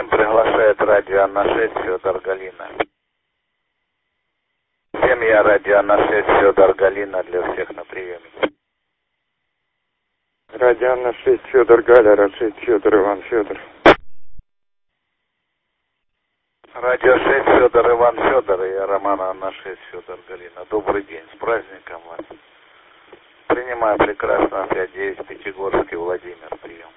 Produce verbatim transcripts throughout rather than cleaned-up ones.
приглашает радио на шесть Федор Галина. Семья радио на шесть Федор Галина для всех на приеме. Радио на шесть Федор Галя, Рашид Федор, Иван Федор. Радио шесть Федор, Иван Федор и Роман Анна шесть Федор Галина. Добрый день, с праздником вас. Принимаю прекрасно пять девять Пятигорский Владимир, прием.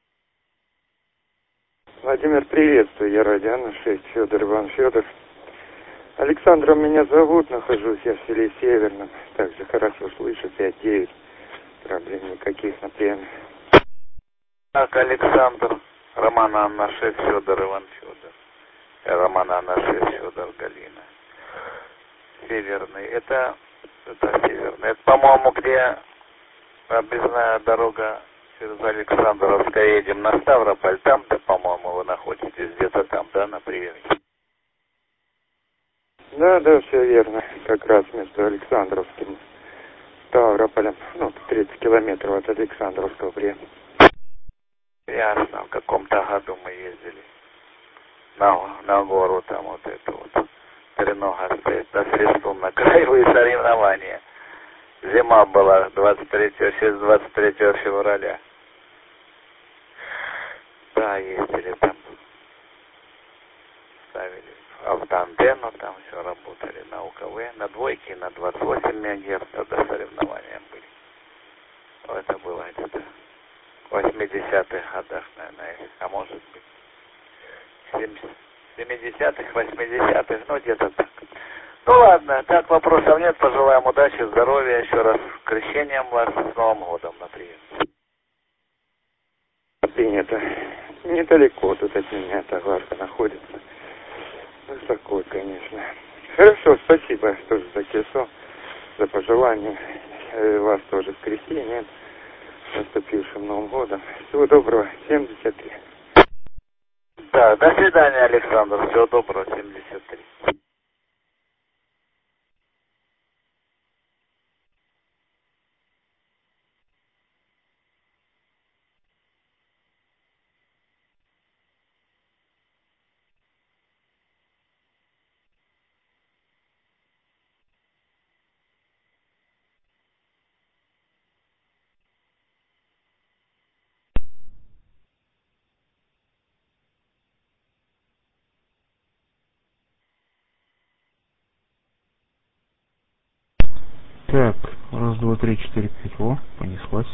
Владимир, приветствую, я Радио на шесть Федор, Иван Федор. Александром меня зовут, нахожусь я в селе Северном. Также хорошо слышу, пять девять. Проблем никаких на приеме. Так, Александр, Роман Анна шесть Федор, Иван Федор. Роман Анна шесть Федор Галина. Северный. Это, это Северный. Это, по-моему, где объездная дорога через Александровское едем на Ставрополь. Там-то, по-моему, вы находитесь где-то там, да, на приеме? Да, да, все верно. Как раз между Александровским и Ставрополем. Ну, тридцать километров от Александровского приема. Ясно. В каком-то году мы ездили на, на гору, там вот это вот. Тренога стоит на средству на краевые соревнования. Зима была двадцать третьего, через двадцать третьего февраля. Да, ездили там. Ставили автоантенну, там все работали на УКВ, на двойке, на двадцать восемь мегагерц, тогда соревнования были. Это было где-то в восьмидесятых годах, наверное, а может быть семидесятых, восьмидесятых, ну где-то так. Ну ладно, так вопросов нет, пожелаем удачи, здоровья, еще раз с крещением вас, с Новым годом на прием. Принято. Недалеко тут от меня товарка находится. Высоко, конечно. Хорошо, спасибо тоже за кесо, за пожелания. Вас тоже с крещением, с наступившим Новым годом. Всего доброго, семьдесят три. Да, до свидания, Александр. Всего доброго, семьдесят три. Так, раз, два, три, четыре, пять, о, понеслась.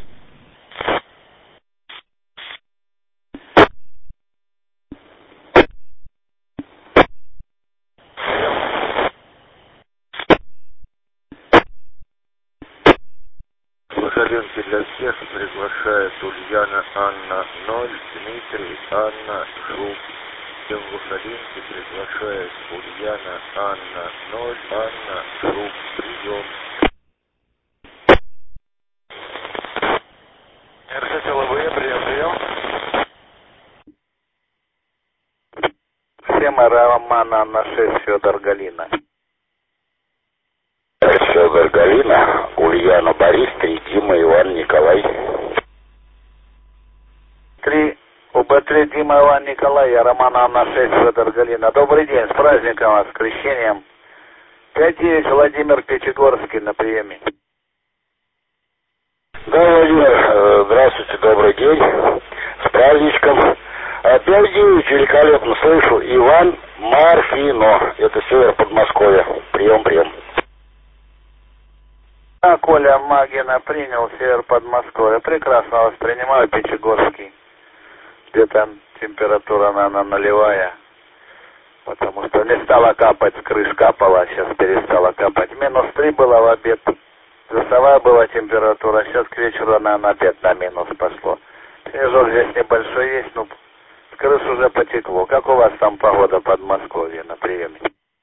Лошаденки для всех приглашает Ульяна Анна ноль, Дмитрий Анна Жук. Всем лошаденки приглашает Ульяна Анна ноль, Анна Жук. Прием. РШ Силовые, прием, прием. Всем Роман Анна шесть Федор Галина. Федор Галина, Ульяна Борис, три, Дима, Иван, Николай. Три, УБ-три, Дима, Иван, Николай, я Роман Анна шесть Федор Галина. Добрый день, с праздником вас, с крещением. пять девять Владимир Пятигорский на приеме. Да, Владимир, здравствуйте, добрый день, с праздничком. пять девять, великолепно слышу, Иван Марфино, это север Подмосковья. Прием, прием. А, Коля Магина принял, север Подмосковья. Прекрасно воспринимаю, Пятигорский. Где-то температура, наверное, нулевая. Потому что не стала капать, с крыш капала, а сейчас перестала капать. Минус три было в обед. Плюсовая была температура, сейчас к вечеру, наверное, опять на минус пошло. Снежок здесь небольшой есть, но с крыш уже потекло. Как у вас там погода в Подмосковье на приеме?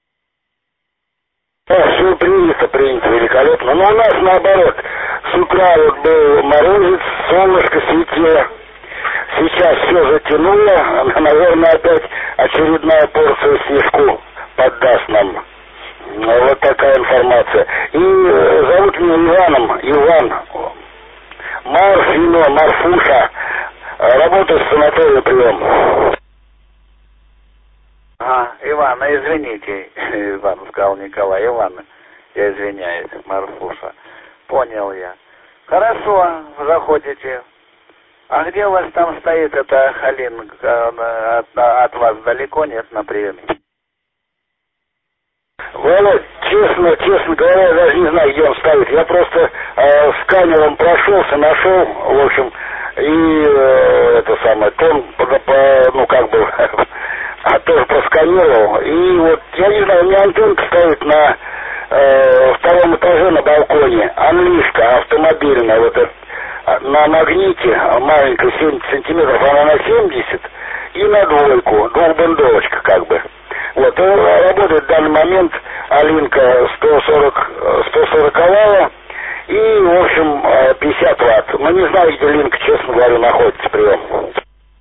А, все принято, принято, великолепно. Но у нас наоборот, с утра вот был морозец, солнышко светило. Сейчас все затянуло, наверное, опять очередная порция снежку поддаст нам. Вот такая информация. И зовут меня Иваном, Иван Марфино, Марфуша. Работаю в санатории, прием. Иван, извините, Иван сказал Николай, Иван, я извиняюсь, Марфуша. Понял я. Хорошо, заходите. А где у вас там стоит эта Халин? От, от вас далеко нет на приеме? Володь, честно, честно говоря, я даже не знаю, где он стоит. Я просто э, сканером прошелся, нашел, в общем, и э, это самое, тон, по, по, ну как бы, а тоже просканировал. И вот, я не знаю, у меня антенка стоит на э, втором этаже на балконе, английская, автомобильная, вот это, на магните, маленькая, семьдесят сантиметров, она на семьдесят, и на двойку, двухбандовочка как бы. Вот, и работает в данный момент Алинка сто сорок, сто сороковая и, в общем, пятьдесят ватт. Ну, не знаю, где Линка, честно говоря, находится прием.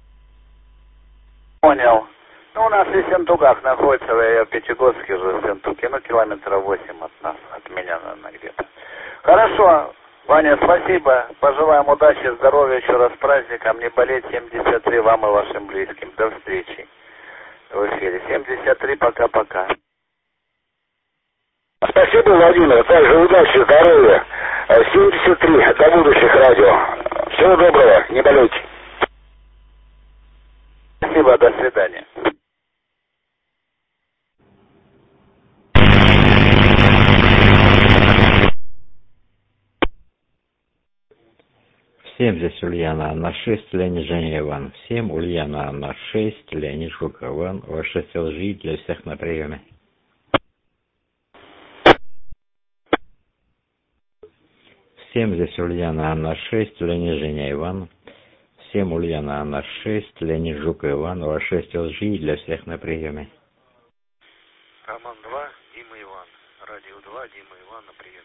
Понял. Ну, у нас и в Сентуках находится, я в Пятигорске же, в Сентуке, ну, километра восемь от нас, от меня, наверное, где-то. Хорошо, Ваня, спасибо, пожелаем удачи, здоровья, еще раз с праздником, не болеть, семьдесят три вам и вашим близким. До встречи в эфире. семьдесят три, пока-пока. Спасибо, Владимир, также удачи, здоровья. семьдесят три, до будущих радио. Всего доброго, не болейте. Спасибо, до свидания. Всем здесь Ульяна Анна шесть, Леонид Женя Иван. Всем Ульяна Анна шесть, Леонид Жук Иван. О шесть ЛЖ для всех на приеме. Всем здесь Ульяна Анна шесть, Леонид Женя Иван. Всем Ульяна Анна шесть, Леонид Жук Иван. О шесть ЛЖ для всех на приеме. Роман два, Дима Иван. Радио два, Дима Иван на приеме.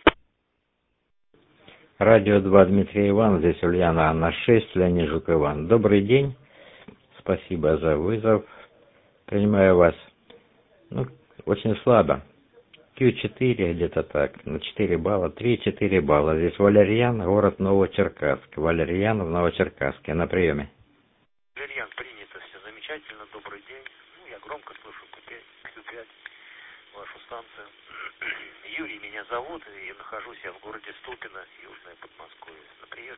Радио два, Дмитрий Иван, здесь Ульяна Анна шесть, Леонид Жук Иван. Добрый день, спасибо за вызов, принимаю вас. Ну, очень слабо, Q четыре где-то так, на четыре балла, три-четыре балла. Здесь Валерьян, город Новочеркасск, Валерьян в Новочеркасске, на приеме. Валерьян, принято, все замечательно, добрый день. Ну, я громко слышу Q пять, вашу станцию. Юрий меня зовут, и нахожусь я в городе Ступино, Южное Подмосковье. На прием.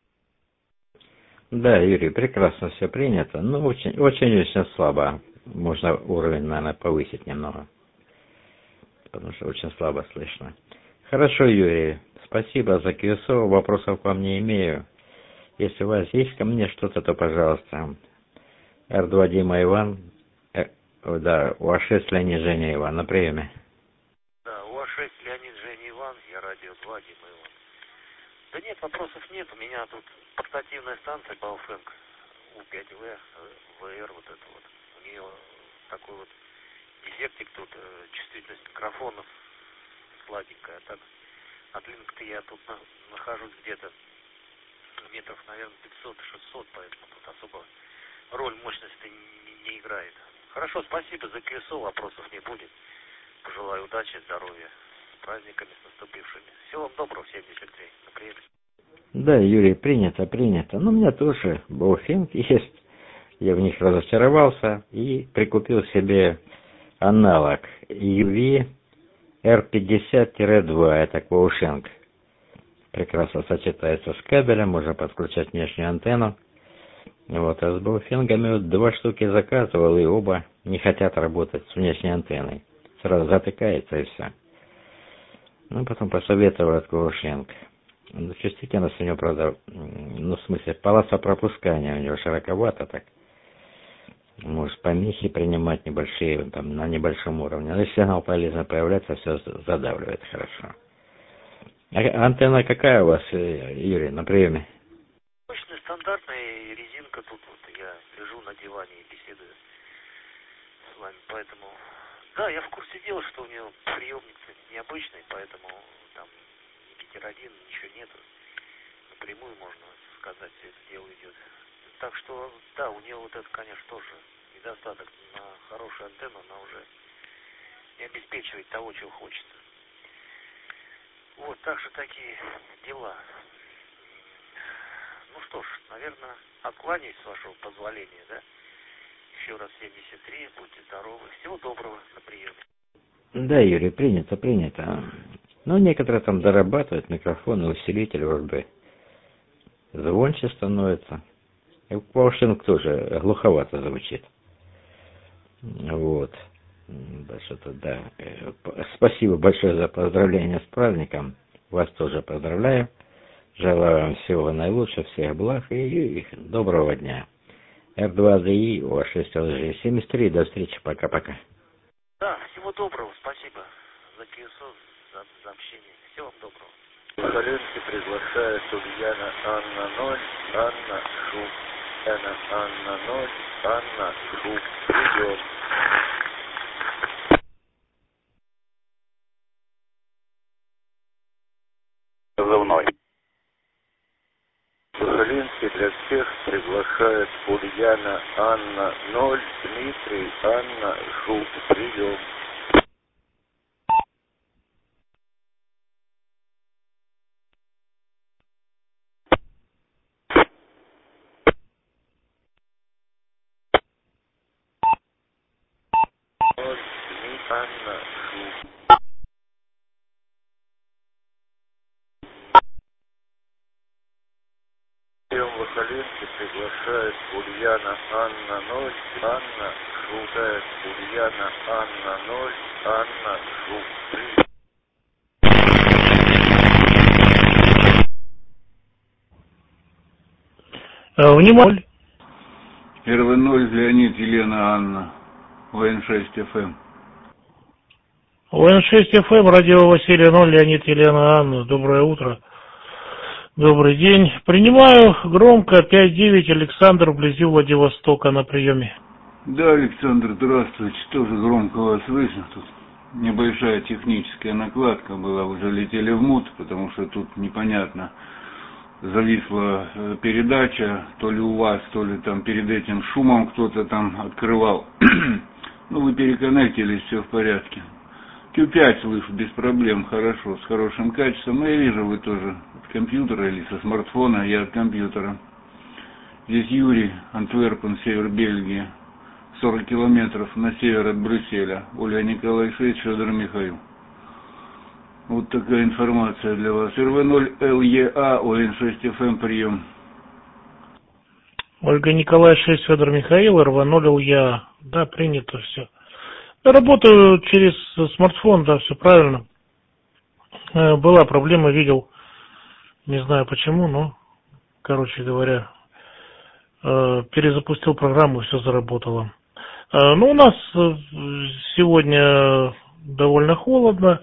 Да, Юрий, прекрасно все принято, но очень-очень слабо. Можно уровень, наверное, повысить немного, потому что очень слабо слышно. Хорошо, Юрий, спасибо за Q S O, вопросов к вам не имею. Если у вас есть ко мне что-то, то, пожалуйста. эр два Дима Иван, э, да, У А шесть Леонид Женя Иван, на приеме. Да, У А шесть Леонид Женя Иван, я радио два Дима Иван. Да нет, вопросов нет, у меня тут портативная станция Бауфенг У пять В, ВР вот это вот. У нее такой вот дефектик тут, чувствительность микрофонов сладенькая. Так, от Линк-то я тут на, нахожусь где-то метров, наверное, пятьсот-шестьсот, поэтому тут особо роль мощности не, не играет. Хорошо, спасибо за Q S O, вопросов не будет. Пожелаю удачи, здоровья, с праздниками, с наступившими. Всего вам доброго, семьдесят три. Например. Да, Юрий, принято, принято. Но у меня тоже Бауфенг есть. Я в них разочаровался и прикупил себе аналог ю ви эр пятьдесят два. Это Бауфенг. Прекрасно сочетается с кабелем, можно подключать внешнюю антенну. Вот, а с Бауфенгами вот два штуки заказывал, и оба не хотят работать с внешней антенной. Сразу затыкается и все. Ну, потом посоветовал от Бауфенг. Ну, чувствительность у него, правда, ну, в смысле, полоса пропускания у него широковато так. Может, помехи принимать небольшие, там, на небольшом уровне. Но если сигнал полезно появляется, все задавливает хорошо. А антенна какая у вас, Юрий, на приеме? Обычная стандартная резинка, тут вот я лежу на диване и беседую с вами, поэтому... Да, я в курсе дела, что у нее приемница необычная, поэтому там ни гетеродин, ничего нету. Напрямую, можно сказать, все это дело идет. Так что, да, у нее вот это, конечно, тоже недостаток. На хорошую антенну она уже не обеспечивает того, чего хочется. Вот, так же такие дела. Ну что ж, наверное, откланяюсь, с вашего позволения, да? Еще еще раз семьдесят три, будьте здоровы. Всего доброго, на приеме. Да, Юрий, принято, принято. Ну, некоторые там дорабатывают микрофон и усилитель, вроде бы звонче становится. И Паушенко тоже глуховато звучит. Вот. Да, что-то, да. Спасибо большое за поздравление с праздником. Вас тоже поздравляю. Желаю вам всего наилучшего, всех благ и доброго дня. эр два зэ и, о шесть эл джи семьдесят три. До встречи. Пока-пока. Да, всего доброго. Спасибо за КСО, за, за общение. Всего вам доброго. Сахалинский приглашает Ульяна Анна ноль, Анна Шуб. Ульяна Анна ноль, Анна Шуб. Прием. Позывной. Сахалинский для всех приглашает Ульяна Анна ноль, Дмитрий Анна Шуб. Прием. ноль, Дмитрий Анна Шуб. Сахалинский приглашает Ульяна Анна ноль, Анна Шуб. Ульяна Анна ноль, Анна Шуб. Прием. Внимание. эр вэ ноль, Леонид, Елена, Анна, вэ эн шесть эф эм. вэ эн шесть эф эм, радио Василий ноль, Леонид, Елена, Анна. Доброе утро. Добрый день. Принимаю громко пять девять, Александр, вблизи Владивостока на приеме. Да, Александр, здравствуйте. Тоже громко вас слышно. Тут небольшая техническая накладка была. Уже летели в мут, потому что тут непонятно. Зависла передача, то ли у вас, то ли там перед этим шумом кто-то там открывал. Ну, вы переконнектились, все в порядке. кью пять слышу без проблем, хорошо, с хорошим качеством. Но я вижу, вы тоже от компьютера или со смартфона, я от компьютера. Здесь Юрий, Антверпен, север Бельгии, сорок километров на север от Брюсселя. Ольга Николай шесть, Федор Михаил. Вот такая информация для вас. эр вэ ноль эл е а, о эн шесть эф эм, прием. Ольга Николай шесть, Федор Михаил, эр вэ ноль эл е а. Да, принято все. Работаю через смартфон, да, все правильно. Была проблема, видел, не знаю почему, но, короче говоря, перезапустил программу, все заработало. Ну, у нас сегодня довольно холодно.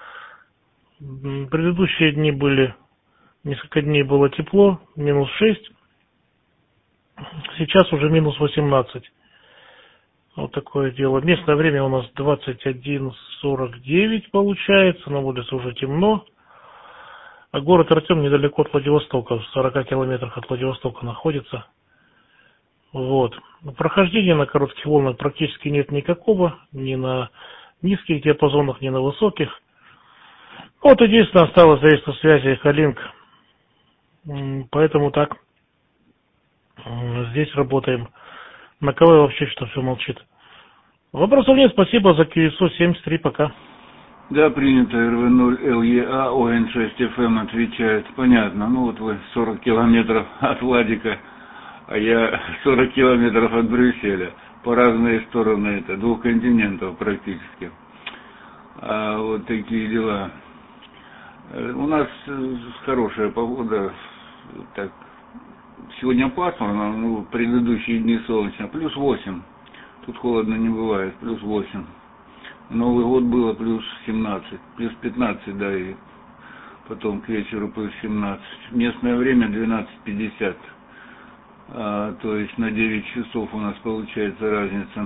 Предыдущие дни были, несколько дней было тепло, минус шесть. Сейчас уже минус восемнадцать. Вот такое дело. Местное время у нас двадцать один сорок девять получается, на улице уже темно. А город Артем недалеко от Владивостока, в сорока километрах от Владивостока находится. Вот. Прохождения на коротких волнах практически нет никакого, ни на низких диапазонах, ни на высоких. Вот единственное, осталось средство связи Эхолинк. Поэтому так. Здесь работаем. На КВ вообще что все молчит. Вопросов нет, спасибо за кью эс о семьдесят три, пока. Да, принято, эр вэ ноль эл е а, о эн шесть эф эм отвечает. Понятно, ну вот вы сорок километров от Владика, а я сорок километров от Брюсселя. По разные стороны, это двух континентов практически. А вот такие дела. У нас хорошая погода, так, сегодня пасмурно, ну, предыдущие дни солнечно, плюс восемь, тут холодно не бывает, плюс восемь. Новый год было плюс семнадцать, плюс пятнадцать, да, и потом к вечеру плюс семнадцать. Местное время двенадцать пятьдесят, а, то есть на девять часов у нас получается разница.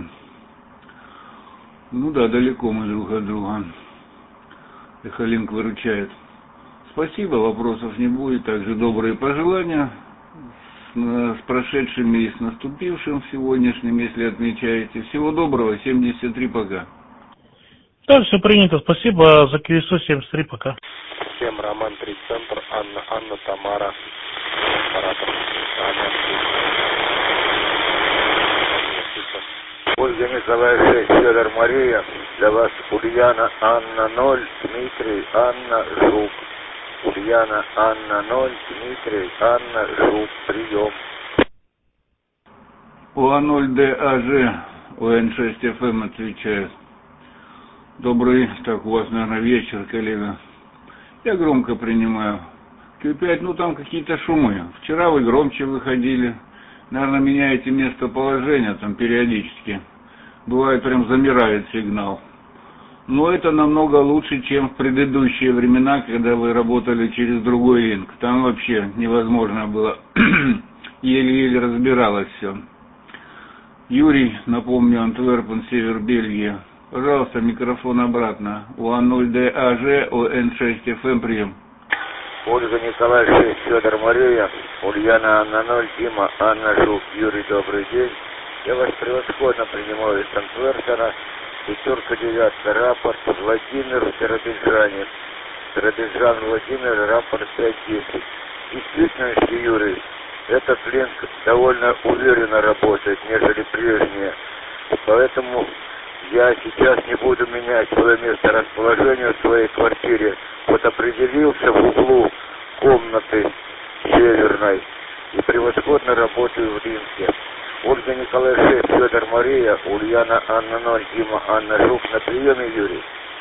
Ну да, далеко мы друг от друга. Эхолинк выручает. Спасибо, вопросов не будет. Также добрые пожелания с, с прошедшими и с наступившим сегодняшним, если отмечаете. Всего доброго, семьдесят три, пока. Да, все принято, спасибо за кью эс о семьдесят три, пока. Всем Роман, три центр, Анна, Анна, Тамара, оператор, Анна, Ольга Николаевна шесть, Федор Мария. Для вас Ульяна Анна ноль, Дмитрий Анна Жук. Ульяна Анна ноль, Дмитрий Анна Жук. Прием. О ноль Д А Ж, О Н шесть Ф М отвечает. Добрый, так у вас, наверное, вечер, коллега. Я громко принимаю. Q пять, ну там какие-то шумы. Вчера вы громче выходили. Наверное, меняете местоположение там периодически. Бывает, прям замирает сигнал. Но это намного лучше, чем в предыдущие времена, когда вы работали через другой линк. Там вообще невозможно было. Еле-еле разбиралось все. Юрий, напомню, Антверпен, север Бельгии. Пожалуйста, микрофон обратно. О ноль Д А Ж, О Н шесть Ф М, прием. Ольга Николаевна шесть, Федор Мария. Ульяна Анна ноль, Дима Анна Жук. Юрий, добрый день. Я вас превосходно принимаю из Антверпена. Пятерка девятка, рапорт Владимир в Биробиджане. Биробиджан Владимир, рапорт пять десять. Действительно, Юрий, этот линк довольно уверенно работает, нежели прежние. Поэтому я сейчас не буду менять свое место расположения в своей квартире. Вот определился в углу комнаты северной и превосходно работаю в линке. Ольга Николаевна шесть, Федор Мария, Ульяна Анна ноль, Дима Анна Жук. На приеме, Юрий.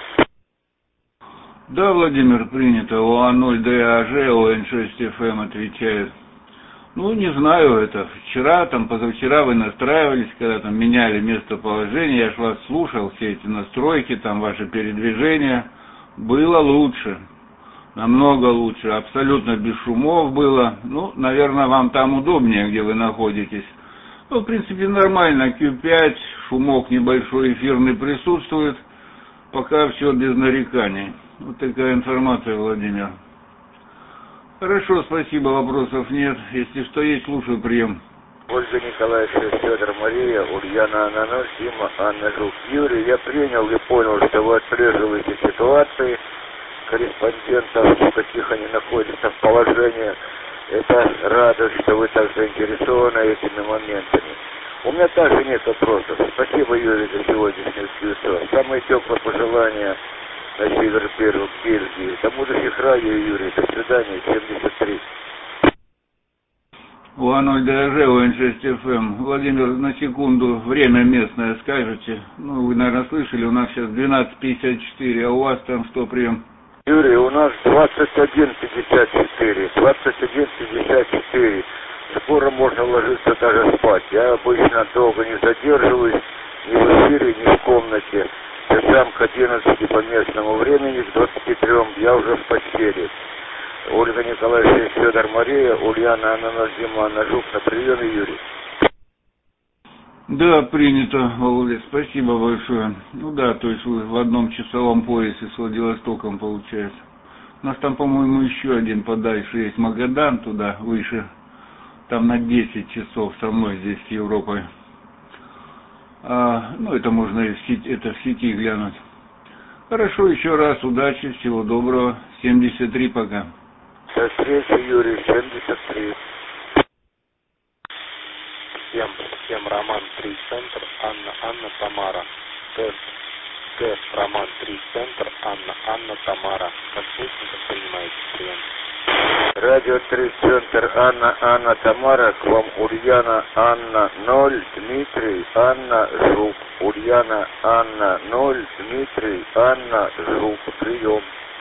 Да, Владимир, принято. О ноль Д А Ж, О Н шесть Ф М отвечает. Ну, не знаю, это вчера, там, позавчера вы настраивались, когда там меняли местоположение, я ж вас слушал, все эти настройки, там, ваши передвижения. Было лучше, намного лучше, абсолютно без шумов было. Ну, наверное, вам там удобнее, где вы находитесь. Ну, в принципе, нормально, Q пять, шумок небольшой эфирный присутствует, пока все без нареканий. Вот такая информация, Владимир. Хорошо, спасибо, вопросов нет. Если что есть, слушаю, прием. Ольга Николаевна, Федор Мария, Ульяна Анна ноль, Дима Анна Жук. Юрий, я принял и понял, что вы отслеживаете ситуации корреспондентов, в каких они находятся в положении. Это радость, что вы так заинтересованы этими моментами. У меня также нет вопросов. Спасибо, Юрий, за сегодняшнюю встречу. Самые теплые пожелания на север первых Бельгии. До будущих радио, Юрий. До свидания, семьдесят три. О ноль Д А Ж, О Н шесть Ф М. Владимир, на секунду время местное скажете. Ну, вы, наверное, слышали, у нас сейчас двенадцать пятьдесят четыре, а у вас там что, прием? Юрий, у нас двадцать один пятьдесят четыре. двадцать один пятьдесят четыре. Скоро можно ложиться даже спать. Я обычно долго не задерживаюсь ни в эфире, ни в комнате. Часам к одиннадцати по местному времени, к двадцати трем я уже в постели. Ольга Николаевна, Федор Мария, Ульяна Анна ноль, Дима Анна Жук. На приеме, Юрий. Да, принято, Володя, спасибо большое. Ну да, то есть вы в одном часовом поясе с Владивостоком получается. У нас там, по-моему, еще один подальше есть, Магадан, туда выше. Там на десять часов со мной здесь с Европой. А, ну, это можно и в сети, это в сети глянуть. Хорошо, еще раз, удачи, всего доброго. семьдесят три пока. До встречи, Юрий, семьдесят три. Всем, всем Роман три, центр, Анна, Анна, Тамара. Тест, тест, Роман три, центр, Анна, Анна, Тамара. Как слышно, как принимаете прием? Радио три, центр, Анна, Анна, Тамара. К вам Ульяна Анна ноль, Дмитрий Анна Жук. Ульяна Анна ноль, Дмитрий Анна Жук. Прием.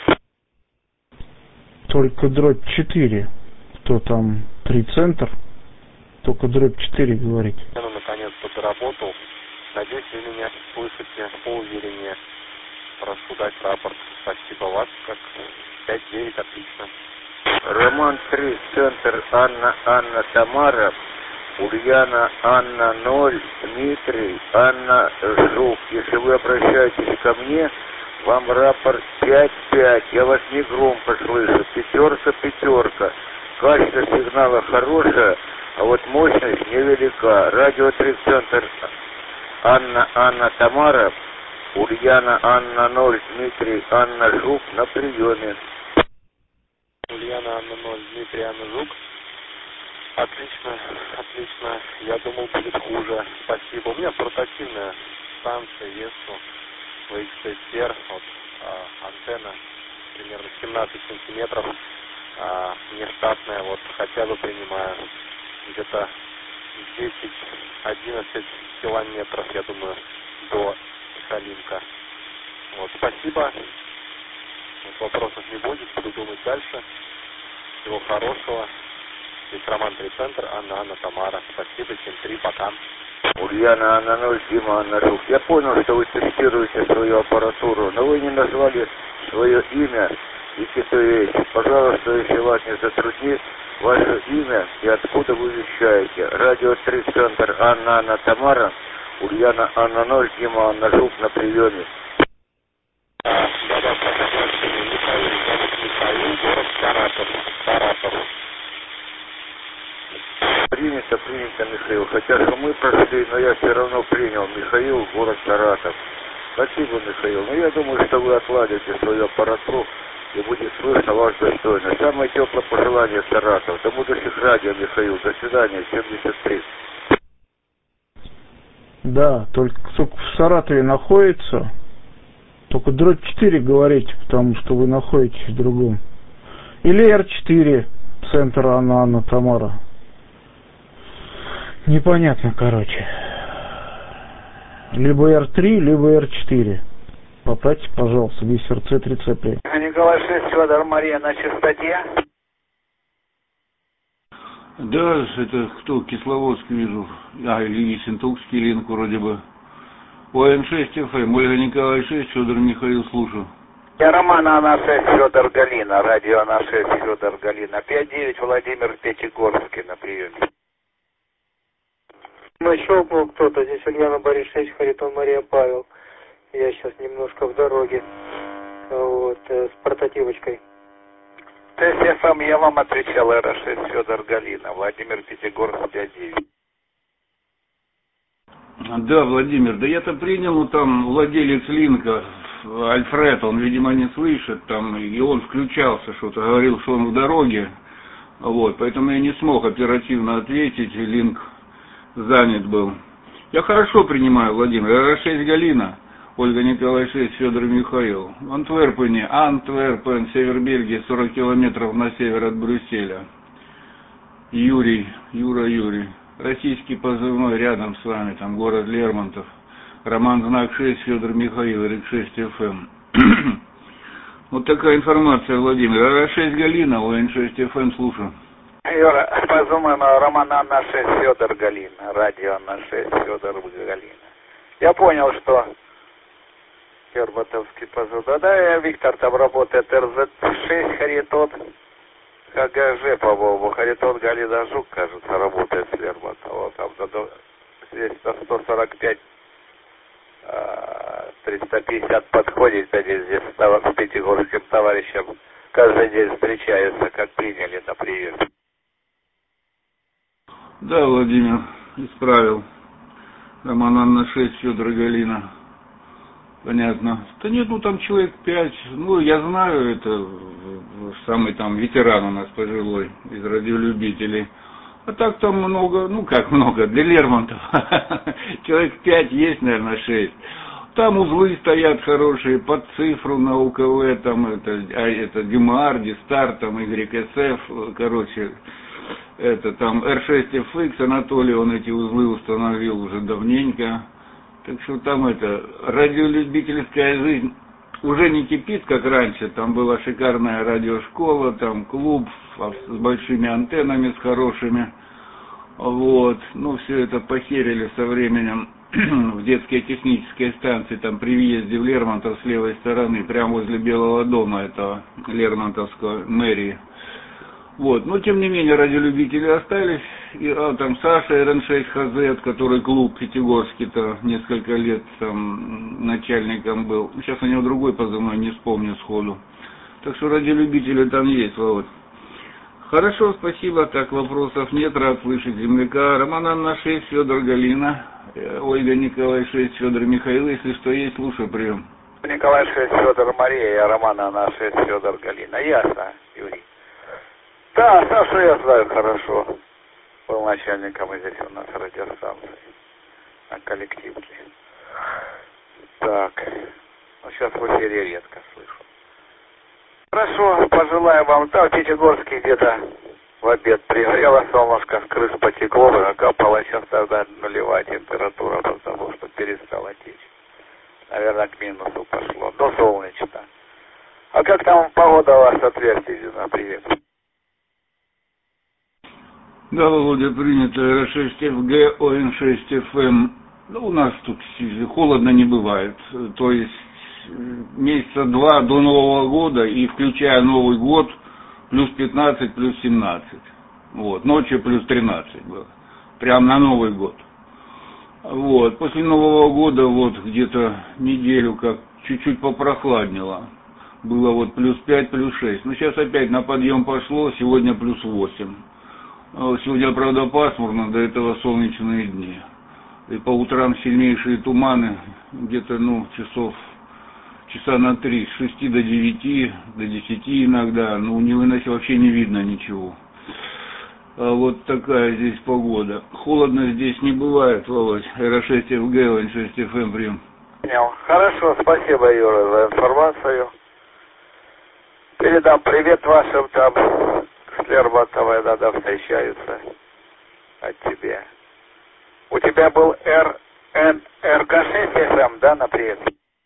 Только дробь четыре. Кто там? Три центр? Только дробь четыре говорить. Ну, наконец-то доработал. Надеюсь, вы меня слышите поувереннее. Прошу дать рапорт. Спасибо вас, как пять девять, отлично. Роман три, центр, Анна, Анна, Тамара. Ульяна Анна ноль, Дмитрий Анна Жук. Если вы обращаетесь ко мне, вам рапорт пять пять. Я вас не громко слышу. Пятерка, пятерка. Качество сигнала хорошее, а вот мощность невелика. Радио три, центр, Анна, Анна, Тамара. Ульяна Анна ноль, Дмитрий Анна Жук. На приеме. Ульяна Анна ноль, Дмитрий Анна Жук. Отлично, отлично. Я думал, будет хуже. Спасибо. У меня портативная станция ЕСУ ви икс шесть эр. Вот, а, антенна примерно семнадцать сантиметров. А, нештатная. Вот, хотя бы принимаю где-то десять-одиннадцать километров, я думаю, до Калинка. Вот, спасибо. Вот, вопросов не будет. Буду думать дальше. Всего хорошего. Здесь Роман три центр, Анна, Анна, Тамара. Спасибо, семь три, пока. Ульяна, Анна ноль, Дима, Анна Жук. Я понял, что вы тестируете свою аппаратуру, но вы не назвали свое имя и Китович. Пожалуйста, если вас не затруднит, ваше имя и откуда вы вещаете. Радио три центр, Анна, Анна, Тамара. Ульяна, Анна ноль, Дима, Анна Жук на приеме. Да-да, Михаил, Михаил, город Саратов. Саратов. Принято, принято, Михаил. Хотя что мы прошли, но я все равно принял. Михаил, город Саратов. Спасибо, Михаил. Но я думаю, что вы отладите свою аппаратуру и будет слышно вас достойно. Самое теплое пожелание, Саратов. До будущих радио, Михаил. До свидания, семьдесят три. Да, только кто в Саратове находится, только дробь четыре говорите, потому что вы находитесь в другом. Или эр четыре, центр Анна, Анна, Тамара. Непонятно, короче. Либо эр три, либо эр четыре. Поправьте, пожалуйста, весь эр цэ три цэ пять. Николай шесть, Федор, Мария на частоте. Да, это кто, Кисловодск вижу. А, или Ессентукский линк вроде бы. о эн шесть эф эм, Ольга Николай шесть, Федор Михаил, слушаю. Я Роман Анна шесть, Федор Галина, радио Анна шесть, Федор Галина. пять девять, Владимир Пятигорский на приеме. Ну, щелкнул кто-то. Здесь Ульяна Борис шесть, Харитон Мария Павел. Я сейчас немножко в дороге. Вот, э, с портативочкой. Тест эф эм, я вам отвечал, эр шесть, Федор Галина, Владимир Пятигорский, пять девять. Да, Владимир, да я-то принял, ну там владелец линка, Альфред, он, видимо, не слышит, там, и он включался, что-то говорил, что он в дороге, вот, поэтому я не смог оперативно ответить, и линк занят был. Я хорошо принимаю, Владимир, эр шесть Галина, Ольга Николай шесть, Федор Михаил, в Антверпене, Антверпен, север Бельгии, сорок километров на север от Брюсселя. Юрий, Юра Юрий. Российский позывной рядом с вами, там город Лермонтов. Роман знак шесть, Федор Михаил, эр шесть эф эм. Вот такая информация, Владимир. эр шесть Галина, о эн шесть эф эм, слушаю. Юра, позывной Роман Анна шесть, Федор Галина, радио Анна шесть, Федор Галина. Я понял, что Фербатовский позывной. Да, да, Виктор там работает, эр зет шесть, Харитон. ка гэ жэ, по-моему, Харитон Галина Жук, кажется, работает с Лермонтова. Там здесь сто сорок пять, триста пятьдесят подходит, они здесь с пятигорским товарищем каждый день встречаются, как приняли на прием. Да, Владимир, исправил. Роман Анна шесть, Федор Галина. Понятно. Да нет, ну там человек пять. Ну, я знаю, это самый там ветеран у нас пожилой из радиолюбителей. А так там много, ну как много, для Лермонтова. Человек пять есть, наверное, шесть. Там узлы стоят хорошие, под цифру на у ка вэ, там это, а, это Дюмар, Дистар, там игрек эс эф, короче, это там эр шесть эф икс, Анатолий, он эти узлы установил уже давненько. Так что там это, радиолюбительская жизнь уже не кипит, как раньше. Там была шикарная радиошкола, там клуб с большими антеннами, с хорошими. Вот. Ну, все это похерили со временем в детской технической станции, там при въезде в Лермонтов с левой стороны, прямо возле Белого дома этого Лермонтовского мэрии. Вот, но тем не менее радиолюбители остались, и а, там Саша эр эн шесть ха зет, который клуб Пятигорский-то несколько лет там начальником был, сейчас у него другой позывной, не вспомню сходу, так что радиолюбители там есть, Володь. Хорошо, спасибо, так вопросов нет, рад слышать земляка. Роман Анна шесть, Федор Галина, Ольга Николай шесть, Федор Михаил, если что есть, слушаю, прием. Николай шесть, Федор Мария, я Роман Анна шесть, Федор Галина, ясно, Юрий. Да, Сашу я знаю хорошо. Был начальником здесь у нас радиостанции на коллективке. Так, ну сейчас в эфире редко слышу. Хорошо, пожелаю вам. Да, в Пятигорске где-то в обед пригрело солнышко, с крыш потекло, накапало, сейчас тогда нулевая температура, потому что перестала течь. Наверное, к минусу пошло, но солнечно. А как там погода у вас отверстие на привет? Да, Володя, принято эр шесть эф гэ, о эн шесть эф эм. Ну, у нас тут холодно не бывает. То есть месяца два до Нового года и включая Новый год плюс пятнадцать, плюс семнадцать. Вот, ночью плюс тринадцать было. Прям на Новый год. Вот, после Нового года вот где-то неделю как чуть-чуть попрохладнело. Было вот плюс пять, плюс шесть. Но сейчас опять на подъем пошло, сегодня плюс восемь. Сегодня, правда, пасмурно, до этого солнечные дни. И по утрам сильнейшие туманы, где-то, ну, часов, часа на три, с шести до девяти, до десяти иногда, ну, не выносить, вообще не видно ничего. А вот такая здесь погода. Холодно здесь не бывает, Володь. эр шесть эф гэ, о эн шесть эф эм, прием. Понял. Хорошо, спасибо, Юра, за информацию. Передам привет вашим там, с Лермонтовой иногда встречаются от тебя. У тебя был эр эн эр ка шесть эф эм, да, на привет?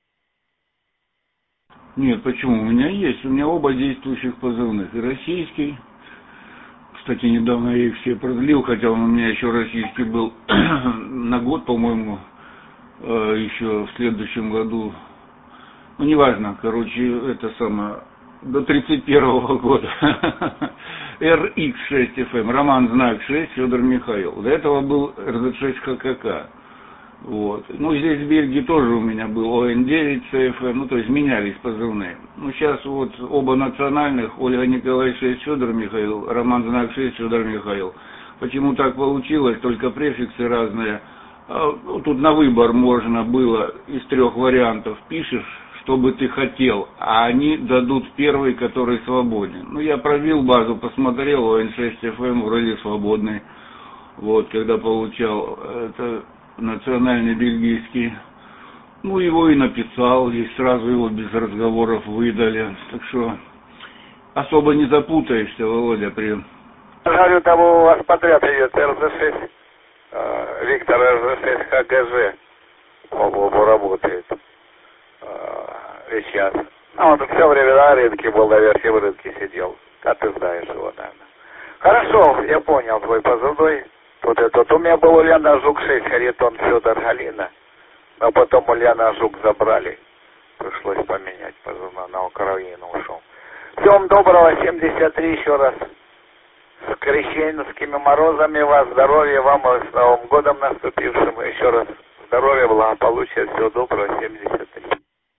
Нет, почему? У меня есть, у меня оба действующих позывных. И российский, кстати, недавно я их все продлил, хотя он у меня еще российский был на год, по-моему, еще в следующем году. Ну, неважно, короче, это самое, до тридцать первого года. эр икс шесть эф эм, Роман Знак шесть, Федор Михаил. До этого был эр зет шесть ха ка ка. Вот. Ну, здесь в Бельгии тоже у меня был о эн девять си эф эм, ну, то есть менялись позывные. Ну, сейчас вот оба национальных, Ольга Николай шесть, Федор Михаил, Роман Знак шесть, Федор Михаил. Почему так получилось, только префиксы разные. Ну, тут на выбор можно было из трех вариантов. Пишешь, что бы ты хотел, а они дадут первый, который свободен. Ну, я пробил базу, посмотрел, о эн шесть эф эм вроде свободный. Вот, когда получал это национальный бельгийский. Ну, его и написал, и сразу его без разговоров выдали. Так что особо не запутаешься, Володя, прием. Говорю, там у вас подряд идет эр зет шесть, э, Виктор эр зет шесть ха гэ жэ, по-моему, работает э, сейчас. Ну, он все время на рынке был, на верхнем рынке сидел. А ты знаешь его, наверное. Хорошо, я понял твой позывной. Вот этот. У меня был Ульяна Жук шесть, Харитон Федор Галина. Но потом Ульяна Жук забрали. Пришлось поменять позывной, на Украину ушел. Всем доброго, семьдесят три еще раз. С крещенскими морозами вас, здоровья вам, с Новым годом наступившим. Еще раз здоровья, благополучия, всего доброго, семьдесят три.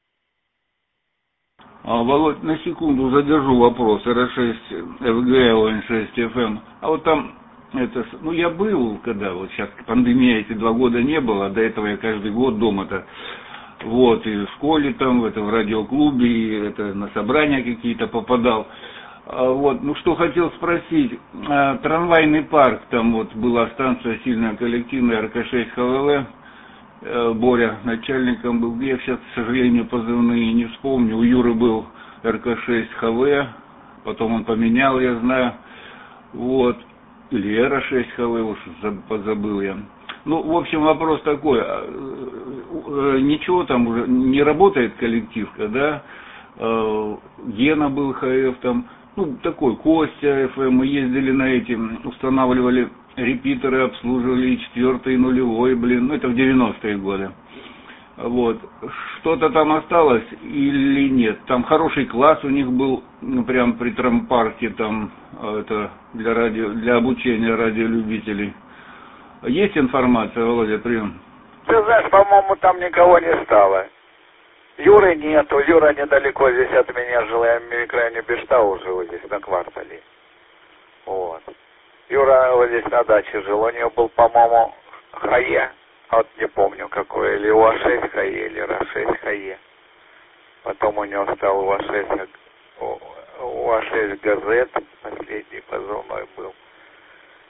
А, Володь, на секунду задержу вопрос. эр шесть эф гэ, о эн шесть эф эм. А вот там, это, ну я был, когда вот сейчас пандемия, эти два года не было, до этого я каждый год дома-то, вот, и в школе там, в, это, в радиоклубе, и это, на собрания какие-то попадал. А, вот, ну что хотел спросить, а, трамвайный парк, там вот была станция сильная коллективная, эр ка шесть ха вэ вэ, Боря начальником был, я сейчас, к сожалению, позывные не вспомню. У Юры был эр ка шесть ха вэ, потом он поменял, я знаю, вот, или эр шесть ха вэ, уж позабыл я. Ну, в общем, вопрос такой, ничего там уже, не работает коллективка, да, Гена был ха эф там, ну, такой, Костя эф эм, мы ездили на эти, устанавливали репитеры, обслуживали и четвертый, и нулевой, блин, ну это в девяностые годы. Вот. Что-то там осталось или нет? Там хороший класс у них был, ну, прям при трампарке, там, это, для радио, для обучения радиолюбителей. Есть информация, Володя, прием? Ты знаешь, по-моему, там никого не стало. Юры нету, Юра недалеко здесь от меня жил, я в микрорайоне Бештау живу здесь на квартале. Вот. Юра вот здесь на даче жил, у него был, по-моему, ХАЕ, вот не помню какой, или у а шесть ХАЕ, или эр а шесть ХАЕ. Потом у него стал у а шесть, у а шесть ГАЗет, последний позывной был.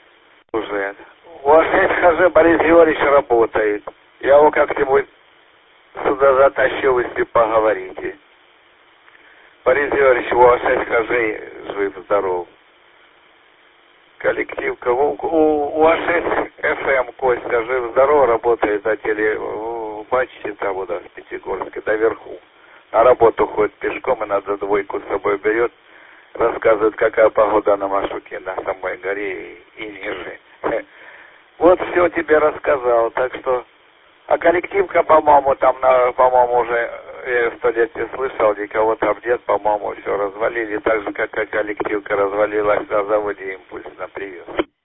Уже. У вас есть хаже Борис Георгиевич работает. Я его как-нибудь сюда затащил, если поговорите. Борис Георгиевич, у вас есть хажей, жив-здоров. Коллективка, у, у, у вас есть эф эм, Костя, жив-здоров, работает на теле, бачите, там вот в Пятигорске, наверху. На работу ходит пешком и надо двойку с собой берет. Рассказывает, какая погода на Машуке, на самой горе и, и ниже. Вот все тебе рассказал, так что... А коллективка, по-моему, там, на, по-моему, уже, я сто лет не слышал, никого там нет, по-моему, все развалили, так же, как и коллективка развалилась на заводе «Импульс» на привез.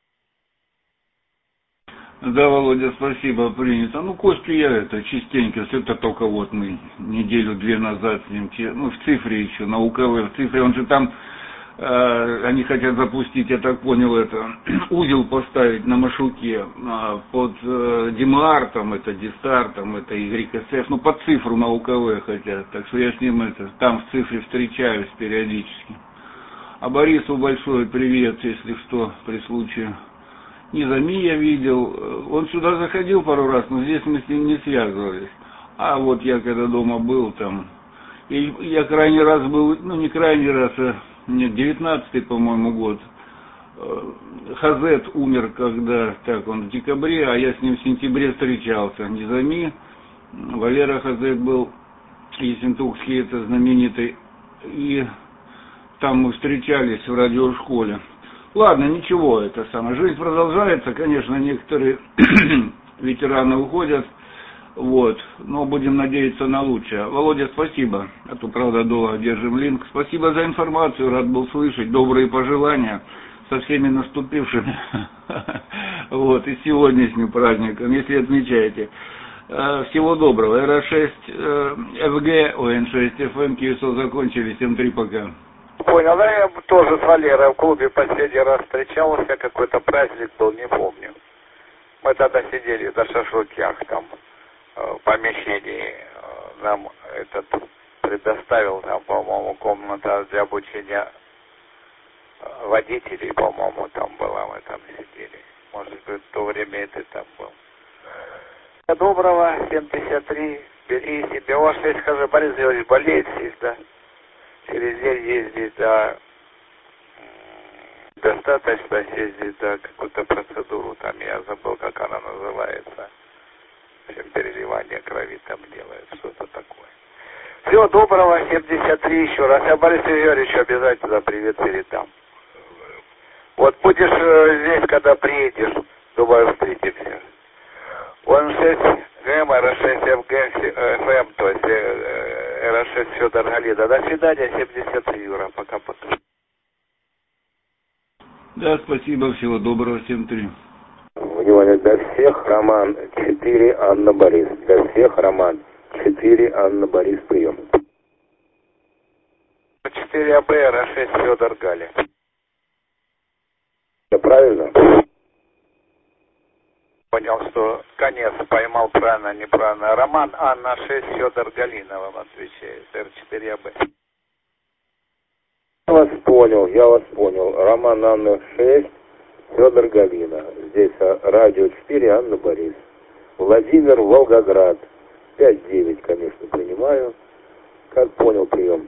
Да, Володя, спасибо, принято. Ну, Костю я это, частенько, это только вот мы неделю-две назад с ним, ну, в цифре еще, на УКВ, в цифре, он же там, э, они хотят запустить, я так понял, это, узел поставить на Машуке э, под э, ДИМАР, там, это Дистар, там, это Y S F, ну, под цифру на УКВ хотят, так что я с ним, это, там в цифре встречаюсь периодически. А Борису большой привет, если что, при случае. Низами я видел, он сюда заходил пару раз, но здесь мы с ним не связывались. А вот я когда дома был там, и я крайний раз был, ну не крайний раз, а нет, девятнадцатый, по-моему, год. Хазет умер когда, так, он в декабре, а я с ним в сентябре встречался. Низами, Валера Хазет был, ессентукский, это знаменитый, и там мы встречались в радиошколе. Ладно, ничего, это самое. Жизнь продолжается, конечно, некоторые ветераны уходят, вот, но будем надеяться на лучшее. Володя, спасибо, а то, правда, долго держим линк. Спасибо за информацию, рад был слышать, добрые пожелания со всеми наступившими, вот, и сегодняшним праздником, если отмечаете. Всего доброго. эр шесть эф джи, о эн шесть эф эм, КИСО закончились, эм три пока. Понял, да, я тоже с Валерой в клубе последний раз встречался, какой-то праздник был, не помню. Мы тогда сидели на шашлыках, там, в помещении, нам этот предоставил, там, по-моему, комната для обучения водителей, по-моему, там была, мы там сидели. Может быть, в то время это там был. Доброго, семьдесят три, бери себе. У вас есть, скажи, Борис Георгиевич болеет сильно. Через день ездить, да, достаточно съездить, да, какую-то процедуру, там, я забыл, как она называется, в общем, переливание крови там делает, что-то такое. Всего доброго, семьдесят три еще раз, я Борису Георгиевичу обязательно привет передам. Вот будешь здесь, когда приедешь, думаю, встретимся. Он шесть ГМ, эр шесть эф эм, то есть эр шесть Федор Галида. До свидания, семьдесят три, Юра, пока-пока. Да, спасибо, всего доброго, семь три. Внимание, для всех, Роман четыре, Анна Борис. Для всех, Роман четыре, Анна Борис, прием. четыре АБ, эр шесть Федор Галя. Все правильно? Понял, что конец поймал правильно, неправильно. Роман Анна шесть Федор Галина вам отвечает. эр четыре АБ. Я вас понял, я вас понял. Роман Анна шесть Федор Галина. Здесь радио четыре, Анна Борис. Владимир, Волгоград. пять девять, конечно, принимаю. Как понял, прием.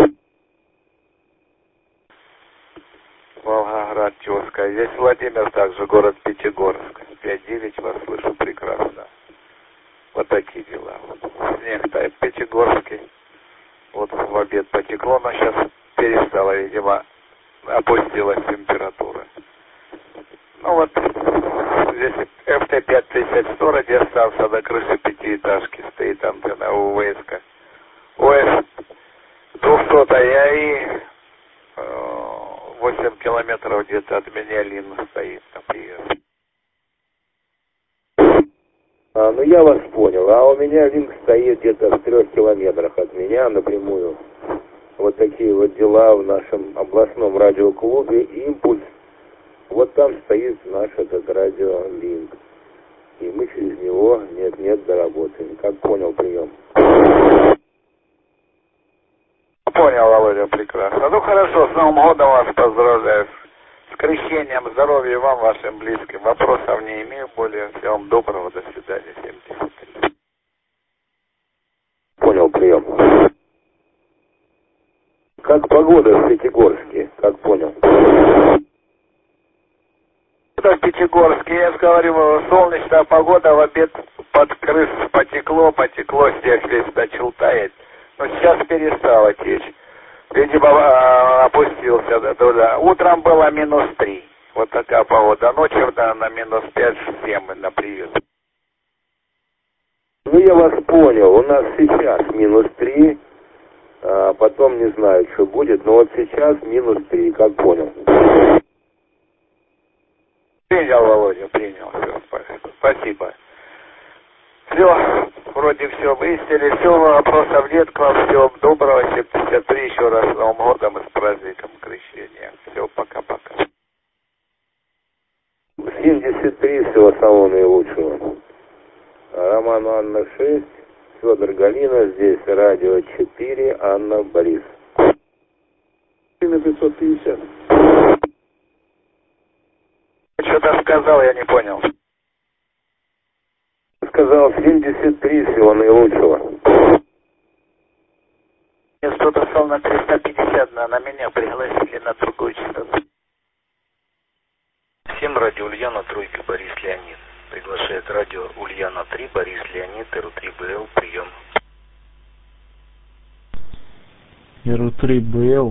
Волгоград, тезка. Здесь Владимир, также город Пятигорск. пять девять, вас слышу прекрасно. Вот такие дела. Снег тает в Пятигорске. Вот в обед потекло, но сейчас перестало, видимо, опустилась температура. Ну вот, здесь эф тэ пять тысяч сто радиостанция, на крыше пятиэтажки стоит антенна УВС-ка. ОС двухсотая и восемь километров где-то от меня Лин стоит на приезд. А, ну я вас понял. А у меня линк стоит где-то в трех километрах от меня напрямую. Вот такие вот дела в нашем областном радиоклубе «Импульс». Вот там стоит наш этот радиолинк. И мы через него нет-нет доработаем. Как понял, прием. Понял, Володя, прекрасно. Ну хорошо, с Новым годом вас поздравляю. С крещением, здоровья вам, вашим близким. Вопросов не имею более. Всего вам доброго, до свидания. семьдесят три. Понял, прием. Как погода в Пятигорске? Как понял? Это в Пятигорске, я же говорю, солнечная погода, в обед под крыс потекло, потекло, снег весь начал таять. Но сейчас перестало течь. Видимо, опустился до туда. Утром было минус три. Вот такая погода. Ночью, да, на минус пять-семь на приют. Ну, я вас понял. У нас сейчас минус три. А потом не знаю, что будет. Но вот сейчас минус три. Как понял? Принял, Володя, принял. Все, спасибо. Все, вроде все выяснили. Все, вопросов нет к вам. Всего доброго. семьдесят три. Еще раз с Новым годом и с праздником крещения. Все, пока-пока. семьдесят три. Всего самого наилучшего. Роман Анна шесть. Федор Галина. Здесь радио четыре. Анна Борис. пятьсот пятьдесят. Что-то сказал, я не понял. Сказал семьдесят три, всего наилучшего. Я что-то сказал на триста пятьдесят, на, на меня пригласили на другую частоту. Всем радио Ульяна, тройка, Борис Леонид. Приглашает радио Ульяна три, Борис Леонид, эр три бэ эл, прием. эр три бэ эл.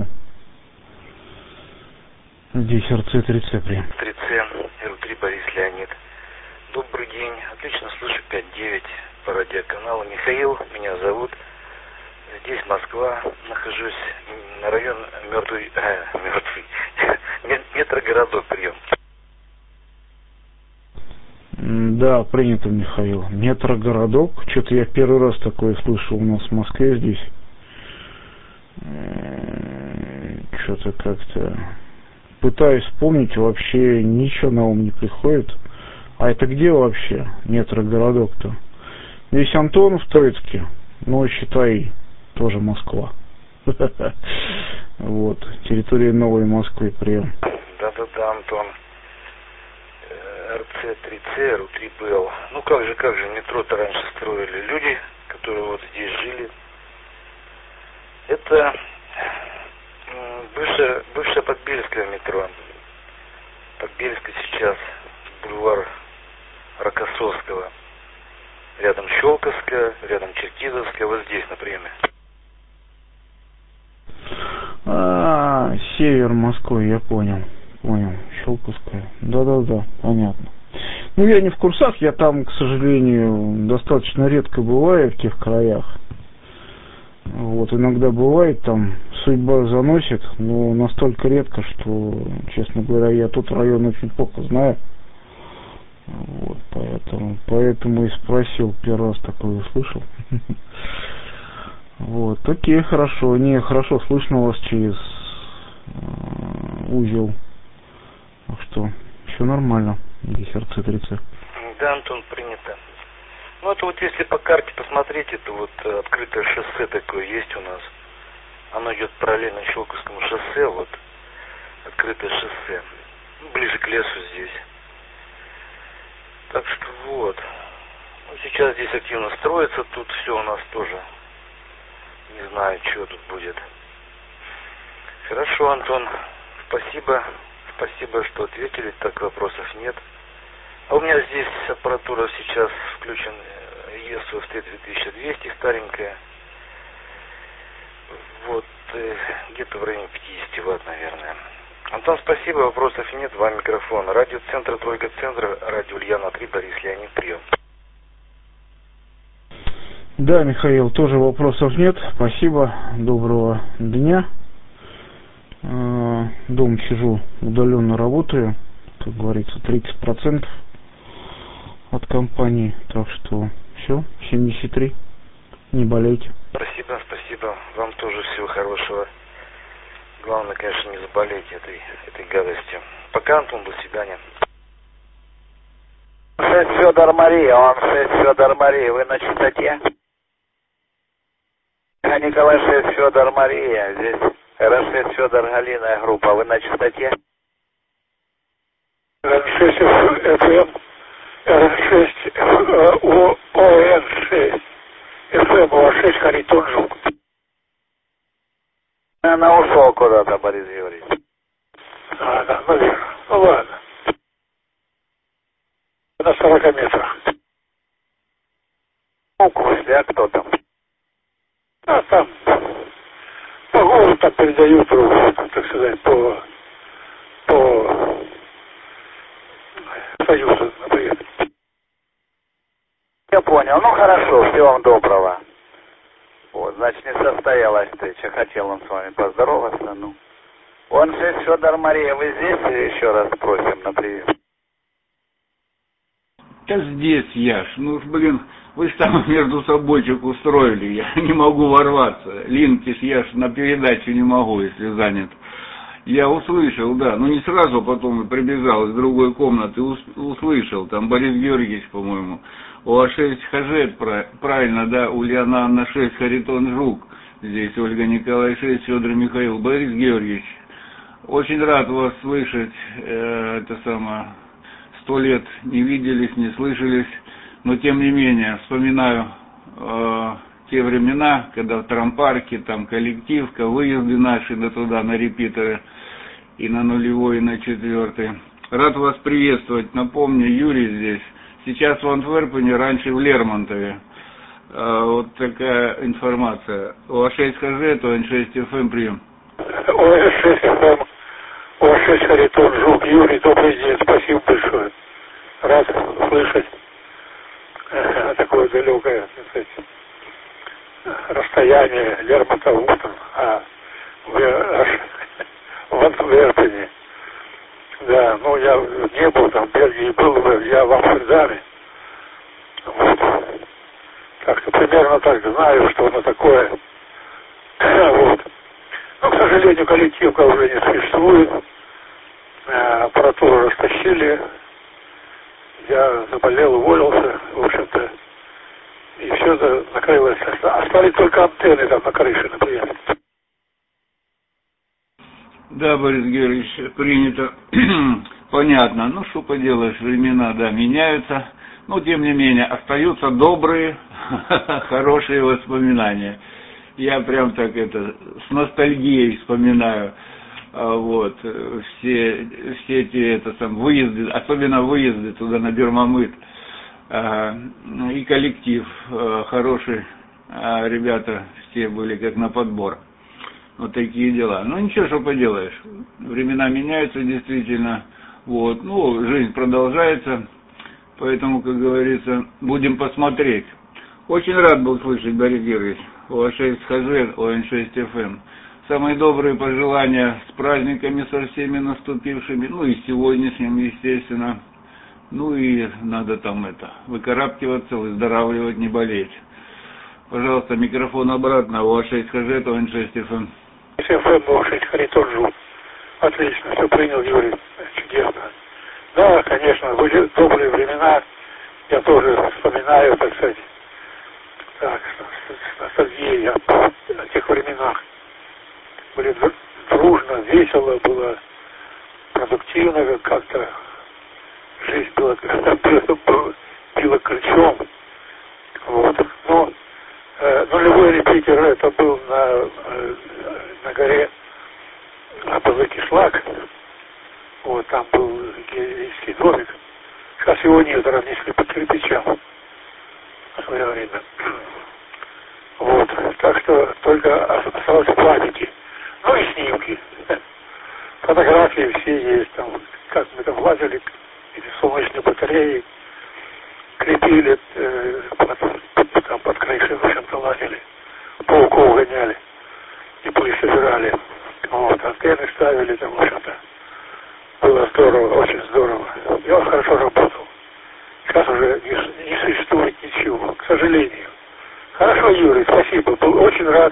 Здесь эр цэ три цэ прием. три цэ, эр три, Борис Леонид. Добрый день, отлично слышу пять девять по радиоканалу. Михаил, меня зовут. Здесь Москва, нахожусь на район мертвый, э, мертвый, метрогородок, прием. Да, принято, Михаил. Метрогородок. Что-то я первый раз такое слышал у нас в Москве здесь. Что-то как-то пытаюсь вспомнить, вообще ничего на ум не приходит. А это где вообще метрогородок-то? Здесь Антонов в Троицке, ну, считай, тоже Москва. Вот, территория Новой Москвы, прием. Да-да-да, Антон. эр цэ три цэ, эр три бэ эл. Ну как же, как же, метро-то раньше строили люди, которые вот здесь жили. Это бывшее, бывшее Подбельское метро. Подбельское сейчас, бульвар Рокоссовского. Рядом Щелковская, рядом Черкизовская, вот здесь на приеме. А, север Москвы, я понял. Понял. Щелковская. Да-да-да, понятно. Ну, я не в курсах, я там, к сожалению, достаточно редко бываю в тех краях. Вот, иногда бывает, там судьба заносит, но настолько редко, что, честно говоря, я тот район очень плохо знаю. Вот, поэтому, поэтому и спросил, первый раз такое услышал. Вот, окей, хорошо, не, хорошо, слышно вас через узел. Так что, все нормально, здесь эр цэ три цэ. Да, Антон, принято. Ну, это вот если по карте посмотреть, это вот открытое шоссе такое есть у нас. Оно идет параллельно Щелковскому шоссе, вот, открытое шоссе. Ну, ближе к лесу здесь. Так что вот. Ну, сейчас здесь активно строится, тут все у нас тоже. Не знаю, что тут будет. Хорошо, Антон, спасибо. Спасибо, что ответили, так вопросов нет. А у меня здесь аппаратура сейчас включен и эс у эф тэ две тысячи двести, старенькая. Вот, где-то в районе пятьдесят ватт, наверное. Антон, спасибо, вопросов нет, два микрофона. Радиоцентр, двойка центра, радио Ульяна три, Борис Леонид, прием. Да, Михаил, тоже вопросов нет, спасибо, доброго дня. Дома сижу, удаленно работаю, как говорится, тридцать процентов от компании, так что все, семьдесят три, не болейте. Спасибо, спасибо, вам тоже всего хорошего. Главное, конечно, не заболеть этой, этой гадостью. Пока, Антон, до свидания. шесть Федор Мария, он шесть Федор Мария, вы на частоте? Николай шесть Федор Мария, здесь эр шесть Федор Галина группа, вы на частоте? шесть эф эм, эр шесть, о эн шесть, эф эм, о шесть, Харитон Жук. Она ушел куда-то, Борис Георгиевич. А, да, наверное. Ну ладно. На сорока метрах. Ну, Костя, а кто там? А там по городу там передают, так сказать, по, по Союзу, например. Я понял. Ну, хорошо, всего вам доброго. Вот, значит, не состоялась встреча. Хотел он с вами поздороваться, ну. Он шесть, Федор Мария, вы здесь? Еще раз просим на привет. Да здесь, Яш. Ну, блин, вы же там между собойчик устроили. Я не могу ворваться. Линкиш, Яш, на передачу не могу, если занят. Я услышал, да. Ну, не сразу, потом прибежал из другой комнаты, услышал. Там Борис Георгиевич, по-моему. У А шесть Хажет, правильно, да. Ульяна Анна шесть, Харитон Жук. Здесь Ольга Николай шесть, Федор Михаил. Борис Георгиевич, очень рад вас слышать. Э, это самое... Сто лет не виделись, не слышались, но тем не менее вспоминаю э, те времена, когда в трампарке, там коллективка, выезды наши на туда, на репитеры, и на нулевой, и на четвертый. Рад вас приветствовать. Напомню, Юрий здесь. Сейчас в Антверпене, раньше в Лермонтове. Э, вот такая информация. О шесть Хажет, О Н шесть эф эм, прием. О Н шесть эф эм. О шесть Харитон Жук, Юрий, добрый день, спасибо большое. Рад слышать э, такое далекое, так сказать, расстояние Лермонтов, а в, аж, в Антверпене. Да, ну я не был там, в Бельгии был, я в Амстердаме. Вот. Так что примерно так знаю, что оно такое. Вот. Но, к сожалению, коллективка уже не существует. Аппаратуру растащили. Я заболел, уволился, в общем-то. И все это накрылось. Остались только антенны там на крыше, например. Да, Борис Георгиевич, принято. Понятно. Ну, что поделаешь, времена, да, меняются. Но, тем не менее, остаются добрые, хорошие воспоминания. Я прям так это, с ностальгией вспоминаю, вот, все, все эти, это, сам, выезды, особенно выезды туда на Бермамыт, и коллектив хороший, ребята все были как на подбор. Вот такие дела. Ну, ничего, что поделаешь. Времена меняются действительно, вот, ну, жизнь продолжается, поэтому, как говорится, будем посмотреть. Очень рад был слышать, Борис Георгиевич. О шесть Хажет, О Н шесть эф эм. Самые добрые пожелания с праздниками со всеми наступившими, ну и сегодняшним, естественно. Ну и надо там это, выкарабкиваться, выздоравливать, не болеть. Пожалуйста, микрофон обратно, О шесть Хажет, О Н шесть эф эм. эф эм, О шесть Харитон Жук. Отлично, все принял, Юрий. Чудесно. Да, конечно, были добрые времена. Я тоже вспоминаю, так сказать, так, с ностальгией о тех временах. Были дружно, весело было, продуктивно как-то. Жизнь была, была, била ключом. Вот. Но э, нулевой репитер это был на, э, на горе Апазыкишлак. Вот, там был георгиевский домик. Сейчас его нет, разнесли по кирпичам в свое время. Вот, так что только осталось памяти. Ну и снимки. Фотографии все есть, там, как мы там лазили, эти солнечные батареи, крепили, э, под, под, там под крышей, в общем-то, лазили, пауков гоняли и пыль собирали. Вот, антенны ставили, там, в общем-то. Было здорово, очень здорово. Я хорошо работал. Сейчас уже не, не существует ничего, к сожалению. Хорошо, Юрий, спасибо. Был очень рад.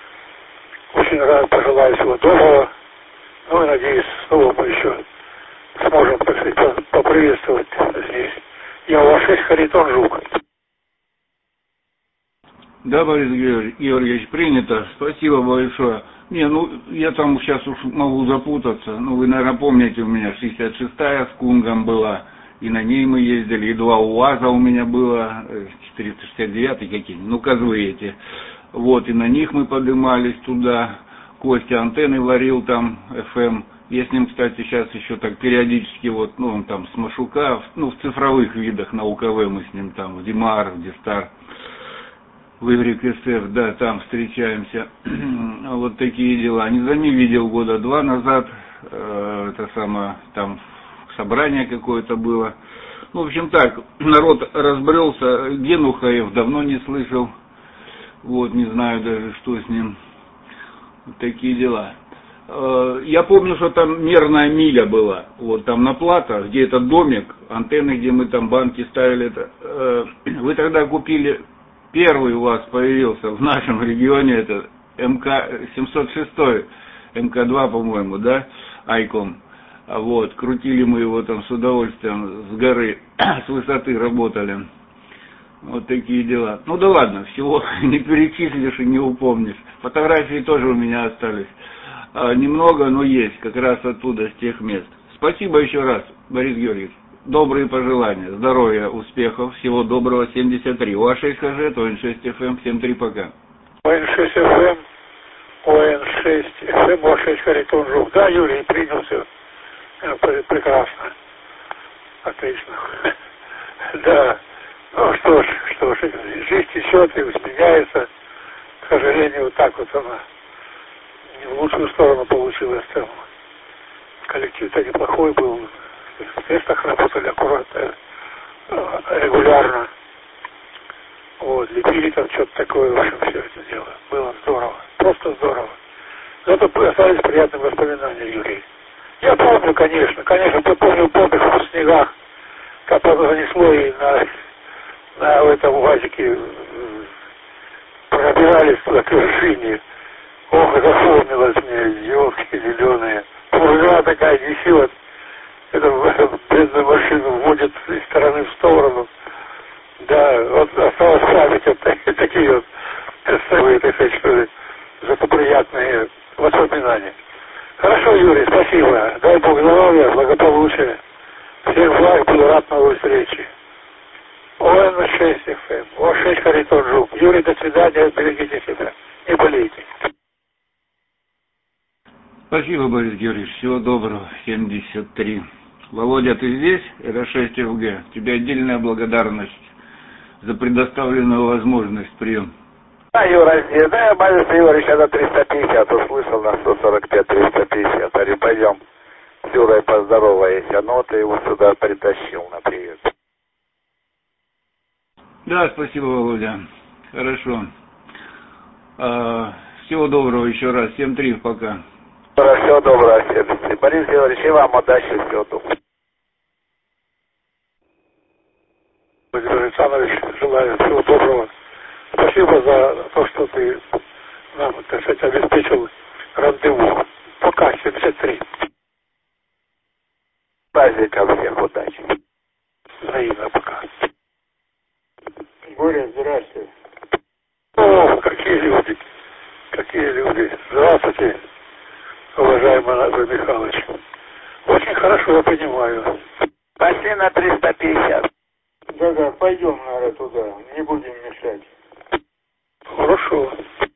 Очень рад, пожелаю всего доброго. Ну и надеюсь, снова мы еще сможем, так сказать, поприветствовать здесь. Я у вас шесть Харитон Жук. Да, Борис Георгиевич, принято. Спасибо большое. Не, ну, я там сейчас уж могу запутаться. Ну, вы, наверное, помните, у меня шестьдесят шестая с Кунгом была, и на ней мы ездили, и два УАЗа у меня было, четыреста шестьдесят девятый какие-нибудь, ну, козлы эти. Вот, и на них мы поднимались туда. Костя антенны варил там, эф эм. Я с ним, кстати, сейчас еще так периодически, вот, ну, он там с Машука, ну, в цифровых видах на УКВ мы с ним там, в Димар, в Дистар, в Иврик эс эф, да, там встречаемся. Вот такие дела. Не за ним видел года два назад, э, это самое, там собрание какое-то было. Ну, в общем так, народ разбрелся, Генухаев давно не слышал, вот, не знаю даже, что с ним. Вот такие дела. Я помню, что там мерная миля была, вот там на Плато, где этот домик, антенны, где мы там банки ставили. Это, вы тогда купили, первый у вас появился в нашем регионе, это эм ка семьсот шесть, эм ка два, по-моему, да, Айком. Вот, крутили мы его там с удовольствием, с горы, с высоты работали. Вот такие дела. Ну да ладно, всего не перечислишь и не упомнишь. Фотографии тоже у меня остались. А, немного, но есть, как раз оттуда, с тех мест. Спасибо еще раз, Борис Георгиевич. Добрые пожелания, здоровья, успехов, всего доброго. Семьдесят три. О А шесть ХЖ, О Н шесть эф эм, семь три, пока. О Н шесть эф эм, О Н шесть эф эм, О А шесть Харитон Жук. Да, Юрий, принял все. Прекрасно. Отлично. Да. Ну что ж, что ж, жизнь течет и усменяется. К сожалению, вот так вот она не в лучшую сторону получилась. Там коллектив-то неплохой был. В тестах работали аккуратно, регулярно. Вот, лепили там что-то такое, в общем, все это дело. Было здорово. Просто здорово. Зато остались приятные воспоминания, Юрий. Я помню, конечно, конечно, я помню подых в снегах, как занесло и на... на в этом УАЗике пробирались туда к вершине. Ох, это вспомнилось мне, елки зеленые. Пурга такая несет. Эту бедную машину вводит из стороны в сторону. Да, вот осталось память вот такие вот старые, так сказать, что ли, зато приятные воспоминания. Хорошо, Юрий, спасибо. Дай Бог здоровья, благополучия. Всем благ, был рад новой встрече. О Н шесть эф эм, О шесть Харитон Жук. Юрий, до свидания, берегите себя, не болейте. Спасибо, Борис Георгиевич, всего доброго. семьдесят три. Володя, ты здесь? Это шесть эф гэ. Тебе отдельная благодарность за предоставленную возможность прием. Да, Юра, здесь, да, Борис Георгиевич, это триста пятьдесят, услышал на сто сорок пять триста пятьдесят. Али, пойдем с Юрой поздороваемся, но ты его сюда притащил на привет. Да, спасибо, Володя. Хорошо. А, всего доброго еще раз. семь три, пока. Всего доброго, всем. Борис Георгиевич, и вам удачи, всего доброго. Владимир Александрович, желаю всего доброго. Спасибо за то, что ты нам, так сказать, обеспечил рандеву. Пока, семьдесят три. Праздником всех удачи. Взаимно, пока. Боря, здравствуй. О, какие люди, какие люди. Здравствуйте, уважаемый Анатолий Михайлович. Очень хорошо, я понимаю. Пошли на триста пятьдесят. Да-да, пойдем, наверное, туда, не будем мешать. Хорошо.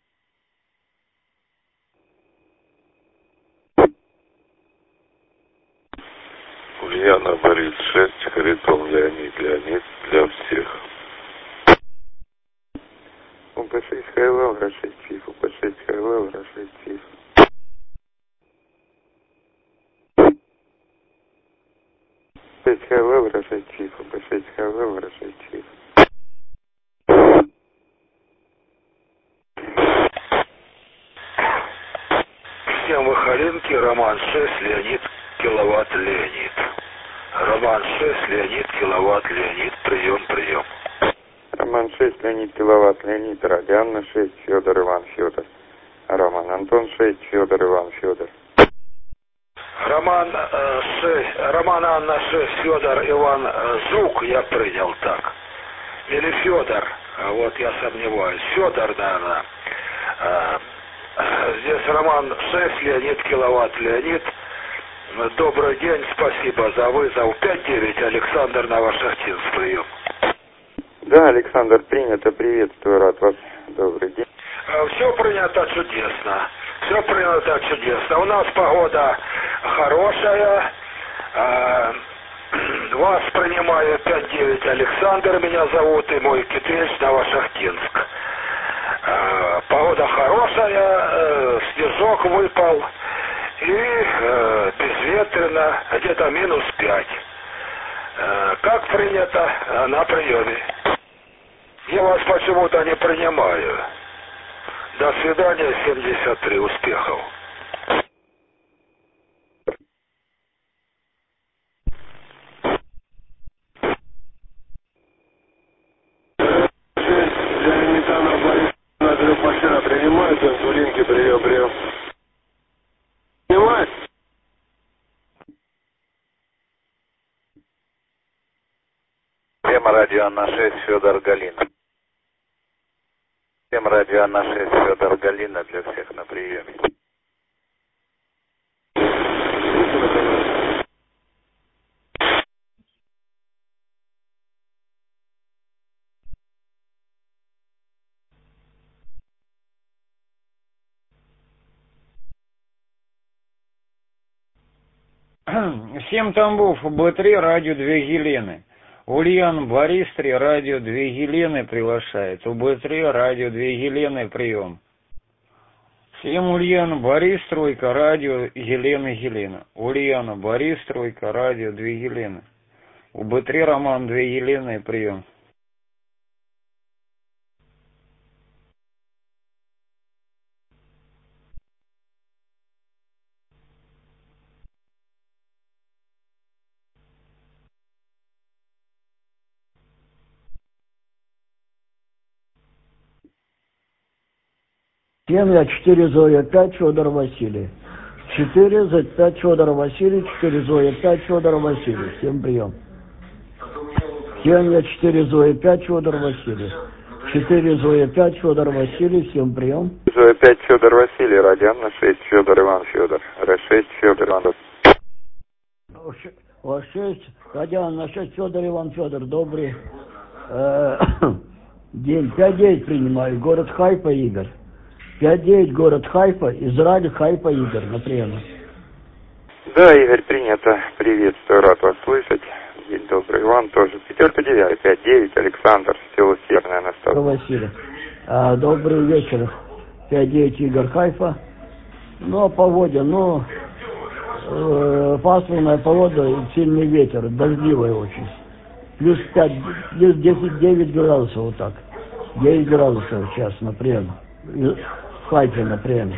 Ульяна, Борис шесть, Харитон Леонид, Леонид для всех. У П шесть Хайлав, Р шесть Фиф, У П шесть Хайлав, Р шесть Фиф. шесть Хайлав, Р шесть Фиф, У П шесть Хайлав, Р шесть Фиф. Всем Вахаренки, Роман шесть, Леонид, киловатт, Леонид. Роман шесть, Леонид, киловатт, Леонид, прием, прием. Роман шесть, Леонид, киловатт, Леонид, Радианна шесть, Федор Иван Федор. Роман Антон шесть, Федор Иван Федор. Роман э, шесть, Роман Анна шесть, Федор Иван э, Жук, я принял так. Или Федор, вот я сомневаюсь. Федор, наверное. Э, Здесь Роман шесть, Леонид, киловатт, Леонид. Добрый день, спасибо за вызов. пять девять, Александр, Новошахтинск, прием. Да, Александр, принято, приветствую, рад вас. Добрый день. Все принято чудесно. Все принято чудесно. У нас погода хорошая. Вас принимаю пять девять, Александр, меня зовут, и мой кипеч, Новошахтинск. Погода хорошая, снежок выпал, и безветренно, где-то минус пять. Как принято на приеме. Я вас почему-то не принимаю. До свидания, семьдесят три, успехов. Машина принимает, инсулинки, прием, прием. Принимает? Тема радио на шесть, Федор Галина. Тема радио на шесть, Федор Галина, для всех на приеме. Семь Тамбов, Б три, радио две Елены. Ульян, Борис три, радио две Елены приглашает. У Б три, радио две Елены, прием. Семь Ульян, Борис, тройка, радио Елена, Елена. Ульяна, Борис, тройка, радио две Елены. У Б три, Роман, две Елены, прием. Семья четыре Зоя пять Федор Василий. четыре З пять Федор Василий, четыре Зоя пять Федор Василий. Всем прием. Семья четыре Зоя пять Федор Василий. четыре Зоя пять Федор Василий. Всем прием. Зоя пять Федор Василий, Радиан на шесть, Федор Иван Федор. Р шесть Федор Иван. О шесть, Радиан на шесть, Федор Иван Федор. Добрый день. пять девять принимаю. Город Хайфа, Игорь. пять девять, город Хайфа, Израиль, Хайфа, Игорь, на приеме. Да, Игорь, принято. Приветствую, рад вас слышать. День добрый. Иван тоже. Пятерка девять, пять девять, Александр, село Северное Настал. Василий. А, добрый вечер. пять девять, Игорь, Хайфа. Ну, о погоде, ну, э, пасмурная погода и сильный ветер, дождливая очень. Плюс пять, плюс десять девять градусов, вот так. девять градусов сейчас на приеме. В Хайфе на приеме.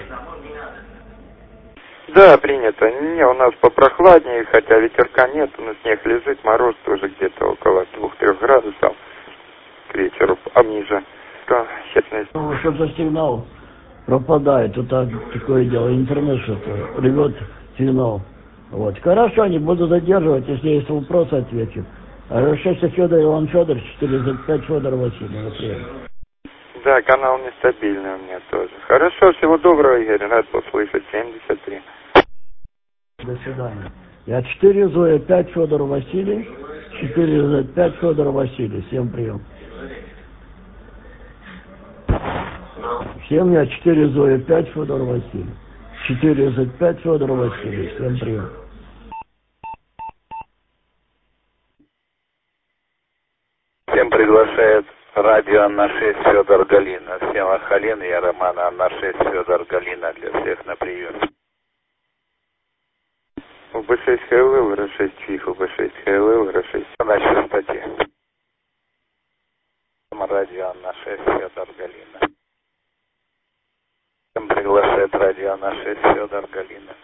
Да, принято. Не, у нас попрохладнее, хотя ветерка нет, но снег лежит, мороз тоже где-то около двух-трёх градусов к вечеру, а ниже. Ну, что-то сигнал пропадает, вот так, такое дело, интернет что-то рвет сигнал. Вот. Хорошо, не буду задерживать, если есть вопросы, отвечу. шесть Федор Иван Федор, четыре пять Федор Василий, например. Да, канал нестабильный у меня тоже. Хорошо, всего доброго, Игорь, рад послышать. семьдесят три. До свидания. Я четыре Зоя пять Федор Василий, четыре пять Федор Василий. Всем прием. Всем я четыре Зоя пять Федор Василий. четыре пять Федор Василий. Всем прием. Всем приглашает радио Анна шесть Федор Галина. Всем Ахалин, я Роман, Анна шесть Федор Галина, для всех на прием. У Б шесть ХЛЛ, Р шесть ФИХ, У Б шесть ХЛЛ, Р шесть. На частоте. Радио Анна шесть Федор Галина. Всем приглашает радио Анна шесть Федор Галина.